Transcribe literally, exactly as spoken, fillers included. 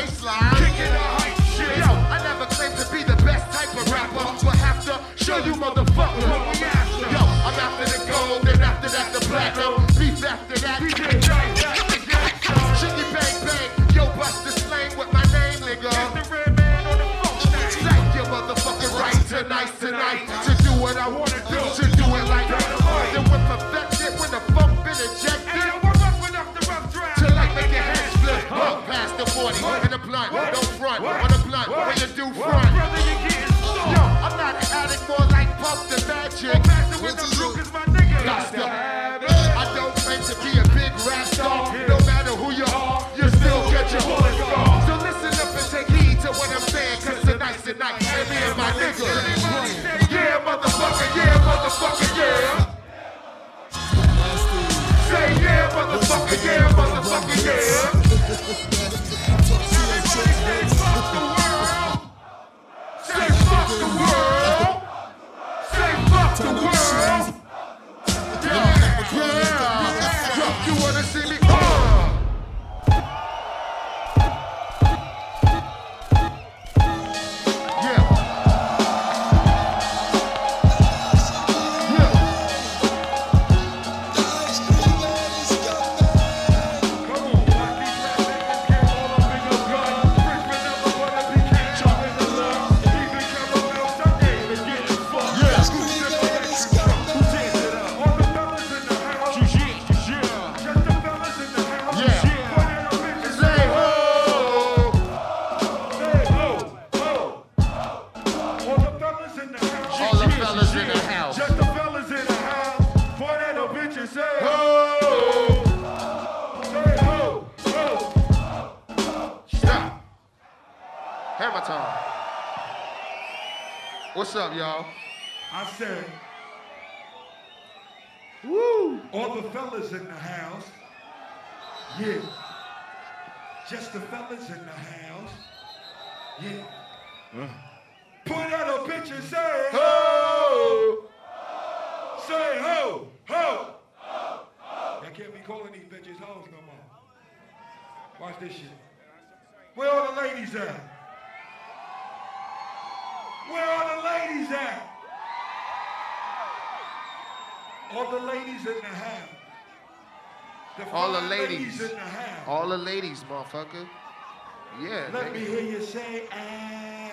baseline. Kicking the hype shit. Yo, I never claimed to be the best type of rapper, but have to show you motherfuckers what we after. Yo, I'm after the gold, then after that the platinum. Beef after that. D J Jay, Shiggy bang bang, yo bust the slang with my name, nigga. It's the red man on the phone. Thank you, motherfucking right tonight, tonight, to do what I wanna do, to do it like that. Then we're perfected when the funk been ejected. And we're rough enough to rough drive. To like make your head split, up past the forty, and the blunt, don't front, on the blunt, when you do front. Yo, I'm not an addict, more like Puff the Magic. Master with the Luke is my nigga. Got to have it. I don't claim to be a big rap star. No matter who you are, you still get your bullet scar. So listen up and take heed to what I'm saying, cause tonight's the night, and me and my nigga. Yeah, motherfucker, yeah, motherfucker, yeah. Say yeah, motherfucker, yeah, motherfucker, yeah. Everybody say fuck the world. Say fuck the world. Say fuck the world. Yeah, yeah. Yo, you wanna see me? Uh. What's up, y'all? I said, woo! All the fellas in the house. Yeah. Just the fellas in the house. Yeah. Huh? Point out a bitch and say, ho! Say ho! Ho! I can't be calling these bitches hoes no more. Watch this shit. Where all the ladies at? Where are the ladies at? All the ladies in the house. The all the ladies. ladies in the house. All the ladies, motherfucker. Yeah. Let nigga. me hear you say, ah.